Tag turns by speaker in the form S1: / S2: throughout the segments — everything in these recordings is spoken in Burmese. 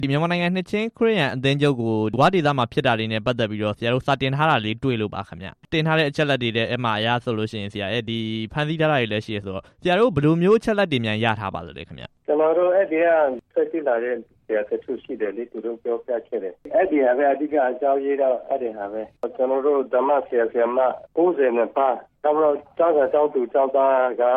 S1: ဒီမြန်မာနိုင်ငံနှစ်ချင်းခရစ်ယာန်အသင်းချုပ်ကိုဝါဒေသမှာဖြစ်တာတွေနဲ့ပတ်သက်ပြီးတော့ဆရာတို့စာတင်ထားတာလေးတွေ့လို့ပါခင်ဗျတင်ထားတဲ့အချက်လက်တွေတဲ့အဲ့မှာအရဆိုလို့ရှိရင်ဆရာဒီဖန်ဆီးထားတာတွေလည်းရှိရဆိုတော့ဆရာတို့ဘယ်လိုမျိုးအချက်လက်တွေများရထားပါသလဲခင်ဗျ
S2: ကျွန်တော်တို့အဲ့ဒီကဆက်ကြည့်လာတဲ့ဆရာတချို့ရှိတယ်လေသူတို့ပြောပြခဲ့တယ်အဲ့ဒီဟာပဲအဓိကအကြောင်းရေးတော့အဲ့ဒီဟာပဲကျွန်တော်တို့ဓမ္မဆရာဆရာမ90နဲ့ပါတော့ကျောင်းသူကျောင်းသားက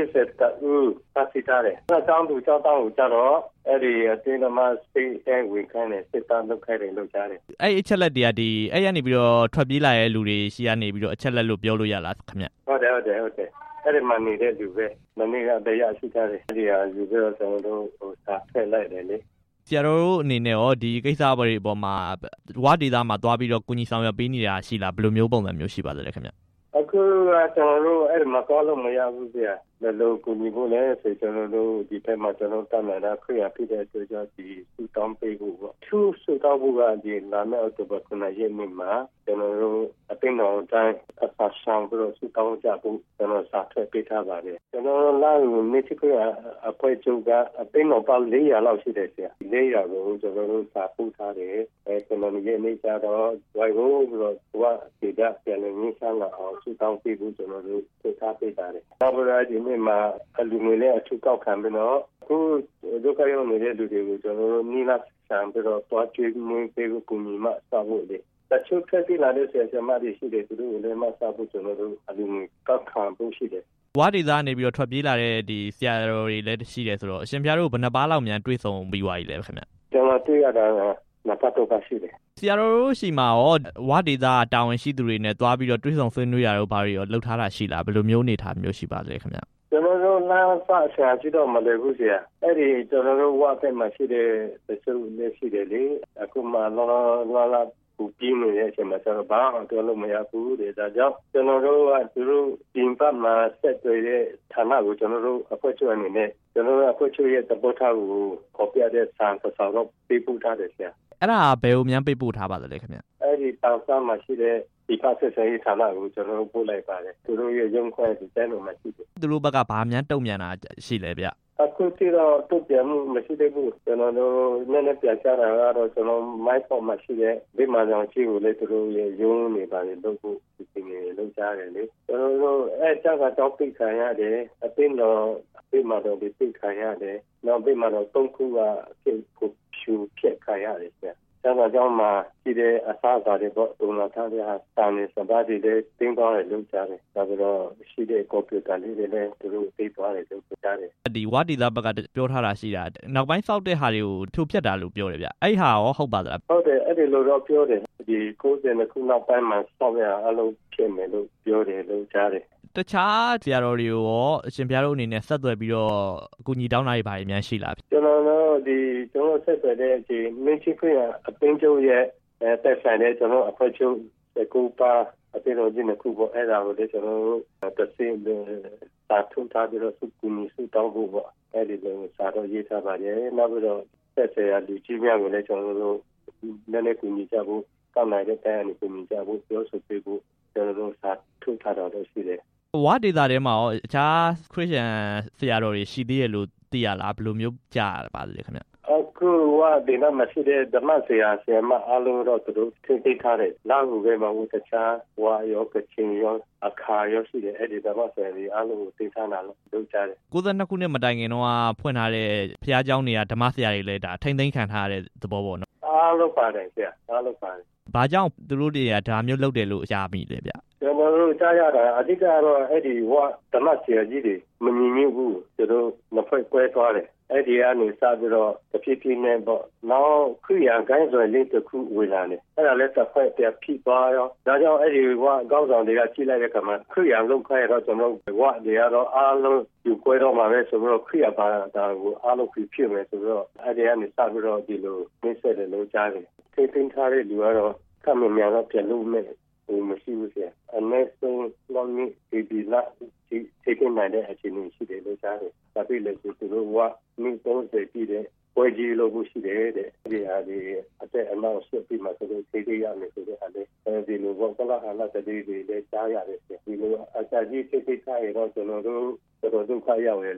S2: 40ဦးပတ်စီထားတယ်ကျောင်းသူကျောင်းသားကိုကြတော့အဲ့ဒီအတင်းသမားစိတ်အဲဝင်ခိုင်းတယ်စစ်သားလုပ်ခိုင်းတယ်လုပ်ကြတယ်
S1: အဲ့အချက်လက်တွေကဒီအဲ့ရနေပြီးတော့ထွက်ပြေးလာတဲ့လူတွေရှိရနေပြီးတော့အချက်လက်လို့ပြောလို့ရလားခင်ဗျ
S2: ဟုတ်တယ်အဲ့ဒီမှနေတဲ့လူပဲမနေ့ကတရားရှိထားတယ်အဲ့ဒီဟာလူပြောကျွန်တော်တို့ဟိုစာဖက်လိုက်တယ်လေ
S1: ဆရာတို့အနေနဲ့ရောဒီကိစ္စတွေအပေါ်မှာဝါဒေသမှာသွားပြီးတော့ကုညီဆောင်ရွက်ပေးနေတာရှိလားဘယ်လိုမျိုးပုံစံမျိုးရှိပါသလဲခင်ဗျ
S2: အခုကျွန်တော်တို့အဲ့မှာကောလို့မရဘူးဗျာဘယ်လိုကုညီဖို့လဲဆိုကျွန်တော်တို့ဒီဘက်မှာကျွန်တော်တတ်နိုင်တာခရဖြစ်တဲ့အတွက်ကြောင့်ဒီစုတောင်းပေးဖို့ပေါ့သူစုတောင်းဖို့ကဒီလာမယ့်အောက်တိုဘာ9ရက်နေ့မှာကျွန်တော်တို့အပင်းတော်တိုင်းအစားဆောင်ပြီးတော့စုတောင်းကြဖို့ကျွန်တော်စာထွက်ပေးထားပါတယ်ကျွန်တော်လာနေချစ်ကအဖွဲချုပ်ကအပင်းတော်ပေါင်း400လောက်ရှိတယ်ဆရာ400ကိုကျွန်တော်တို့စာပို့ထားတယ်ကျွန်တော်ရဲ့နေကြတော့ဝိုင်ကိုပြီးတော့ဟိုကဒီကပြန်နေနေဆောင်လာအောင်စုတောင်းပေးဖို့ကျွန်တော်တို့ပို့ထားပေးပါတယ်နောက်ပြီးတော့ဒီနေ့မှာအလူငွေနဲ့အထူးကောက်ခံပြီးတော့အခုဒုက္ခရောက်နေတဲ့လူတွေကိုကျွန်တော်တို့နိလဆန်ပြီးတော့တွားကျွေးမွေးပေးဖို့ကူညီမှစဖို့လေတချို့ထက်ပြီးလာတဲ့ဆရာဆရာမတွေရှိတယ်သူတို့လည်းမစဖို့ကျွန်တော်တို့အလူငွေကောက်ခံဖို့ရှိတယ်
S1: ဝါဒေသနေပြီးတော့ထွက်ပြေးလာတဲ့ဒီဆရာတော်တွေလည်းရှိတယ်ဆိုတော့အရှင်ဘုရားတို့ဘယ်နှပါးလောက်များတွေ့ဆုံပြီးွားပြီလဲခင်ဗျ
S2: ကျွန်တော်တွေ့ရတာနပတ်တော့ပါရှိတယ်
S1: ဆရာတော်တို့ရှိမှာရောဝါဒေသတာဝန်ရှိသူတွေနဲ့တွားပြီးတော့တွေ့ဆုံဆွေးနွေးရတော့ဘာတွေရောလှုပ်ထားတာရှိလားဘယ်လိုမျိုးနေထားမျိုးရှိပါလဲခင်ဗျ
S2: ကျွန်တော်တို့လမ်းဖတ်ဆရာရှိတော့မလွယ်ဘူးဆရာအဲ့ဒီကျွန်တော်တို့ဝါတဲ့မှာရှိတဲ့တချို့လည်းရှိတယ်လေအခုမှလာပူပြင်းနေတဲ့အချိန်မှာကျွန်တော်ဘာမှပြောလို့မရဘူးတဲ့ဒါကြောင့်ကျွန်တော်တို့ကသူတို့ပြင်ပမှာဆက်တွေ့တဲ့ဌာနကိုကျွန်တော်တို့အဖွဲ့ချုပ်အနေနဲ့ကျွန်တော်တို့အဖွဲ့ချုပ်ရဲ့သဘောထားကိုခေါ်ပြတဲ့စာဆောင်တော့ပေးပို့ထားတယ်ဆရာ
S1: အဲ့ဒါဘယ်လိုများပေးပို့ထားပါသလဲခင်ဗျ
S2: အဲ့ဒီတောင်စားမှာရှိတဲ့ဒီကဆက်ဆံရေးဌာနကိုကျွန်တော်တို့ပို့လိုက်ပါတယ်သူတို့ရဲ့ရုံးခွဲဒီတိုင်းလိုမှရှိတယ်
S1: သူတို့ဘက်ကဘာများတုံ့ပြန်တာရှိလဲဗျ
S2: အခုတိတော့တုံ့ပြန်မှုမရှိသေးဘူးကျွန်တော်တို့နည်းနည်းပြန်ချတာကတော့ကျွန်တော်မိုက်ပေါ်မှာရှိတဲ့ဒီမှာကြောင့်ရှိကိုလေသူတို့ရဲ့ရုံးနေပါလေလုပ်ဖို့ဒီနေလုပ်ကြတယ်လေကျွန်တော်တို့အဲကြောက်တော့ပိတ်ခံရတယ်အသိတော့ဒီမှာတော့ပိတ်ခံရတယ်နောက်ဒီမှာတော့3ခုကဖြူဖြက်ခံရတယ်ဆရာကျောင်းမှာရှိတဲ့အစားအစာတွေပေါ့ဒုံလာထားတဲ့ဟာစာနေစပါးတွေလည်းတင်းသွားတယ်လုပ်ကြတယ်ဒါပြီးတော့ရှိတဲ့ကွန်ပျူတာလေးတွေလည်းသူတို့သိသွားတယ်လုပ်ကြတယ်
S1: ဒီဝါဒီလာဘက်ကပြောထားတာရှိတာနောက်ပိုင်းစောက်တဲ့ဟာတွေကိုထိုးဖြတ်တာလို့ပြောတယ်ဗျအဲ့ဟာရောဟုတ်ပါသလား
S2: ဟုတ်တယ်အဲ့ဒီလိုတော့ပြောတယ်ဒီ90ခုနောက်ပိုင်းမှာစောက်ရအလုံးဖြစ်မယ်လို့ပြောတယ်လုပ်ကြတယ်
S1: တခြားဆရာတော်တွေကိုရောအရှင်ဘုရားတို့အနေနဲ့ဆက်သွယ်ပြီးတော့အကူအညီတောင်းတာတွေဘာတွေများရှိလား
S2: ကျွန်တော်တို့ဆက်သွယ်တဲ့ဒီမင်းချိခွင့်အပင်းကျုပ်ရဲ့တက်ဆိုင်တဲ့ကျွန်တော်အဖွဲ့ချုပ်ကိုပါအပြင်တော်ကြီးနှစ်ခုပေါ့အဲ့ဒါကိုလည်းကျွန်တော်တို့တစ်စင်းစာထုထားပြီးတော့စုကူညီစုတောင်းဖို့ပေါ့အဲ့ဒီလိုစာတော့ရေးထားပါတယ်နောက်ပြီးတော့ဆက်ဆရာလူကြီးများကိုလည်းကျွန်တော်တို့နည်းနည်းကူညီကြဖို့ကောက်နိုင်တဲ့တိုင်းအနေနဲ့ကူညီကြဖို့ပြောဆိုပေးဖို့ကျွန်တော်တို့စာထုထားတော့ရှိတယ်
S1: ဝါဒေတာထဲမှာရောအခြားခရစ်ယာန်ဆရာတော်တွေရှိသေးရဲ့လို့သိရလားဘယ်လိုမျိုးကြားရပါလဲခင်ဗျ
S2: အခုဝါဒေတာမှာရှိတဲ့ဓမ္မဆရာဆရာမအားလုံးတော့သူတို့ထိသိထားတယ်နောက်ကိုပဲမှာတခြားဝါရောကချင်ရောအခါရောရှိတယ်အဲ့ဒီဓမ္မဆရာတွေအားလုံးကိုသိထားတာလို့လုပ်ကြတယ်
S1: 92ခုနှစ်မတိုင်ခင်တော့ဖွင့်ထားတဲ့ဘုရားကျောင်းတွေကဓမ္မဆရာတွေလည်းဒါထိမ့်သိမ်းခံထားရတဲ့သဘောပေါ့နော်
S2: အားလုံးပါတယ်ဆရာအားလုံးပါတယ်
S1: ဘာကြောင့်သူတို့တွေကဒါမျိုးလုပ်တယ်လို့ကြားမိလဲဗျ
S2: ကျွန်တော်တို့ကြားရတာအဓိကတော့အဲ့ဒီဝါဓမ္မဆရာကြီးတွေမမြင်ဘူးသူတို့မဖွဲ့ကွဲသွားတယ်အဲ့ဒီကနေစပြီးတော့တဖြည်းဖြည်းနဲ့ပေါ့နောက်ခရီးရန်ကိုင်းစွယ်လေးတစ်ခုဝင်လာတယ်အဲ့ဒါလည်းတစ်ဖက်ပြဖိသွားရောဒါကြောင့်အဲ့ဒီဝါကောင်းဆောင်တွေကကြည့်လိုက်တဲ့အခါမှာခရီးရန်လုံးခိုင်းတော့ကျွန်တော်ဝါတွေကတော့အားလုံးယူကွဲတော့မှာပဲဆိုတော့ခရီးရပါတာကိုအားလုံးဖြစ်မယ်ဆိုတော့အဲ့ဒီကနေစပြီးတော့ဒီလိုမိတ်ဆက်တယ်လို့ကြားတယ်ထိသိမ်းထားတဲ့လူကတော့ကမ္ဘာများတော့ပြန်လို့မရှိဘူးဆရာအနည်းဆုံးလောက်နေဒီလာဒီကိနိုင်တဲ့အချိန်တွေရှိတယ်လို့ကြားတယ်ဒါပေမဲ့သူတို့ကမိ30ပြည်တဲ့ပွဲကြီးလို့ရှိတယ်တဲ့ဒီဟာဒီအသက်အလောက်ရှိပြီးမှသူတို့သိရမယ်ဆိုတဲ့အဲ့ဒီလိုဘောကလာဟာလာတဲ့ဒီလည်းကြားရတယ်ဒီလိုအစာကြီးသိထားရတော့ကျွန်တော်တို့ဒုက္ခရောက်ရလေ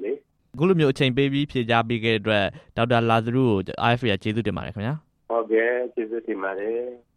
S1: အခုလိုမျိုးအချိန်ပေးပြီးဖြေကြားပေးခဲ့တဲ့အတွက်ဒေါက်တာလာဇရုကို RFA ကကျေးဇူးတင်ပါတယ်ခင်ဗျာ
S2: ဟုတ်ကဲ့ကျေးဇူးတင်ပါတယ်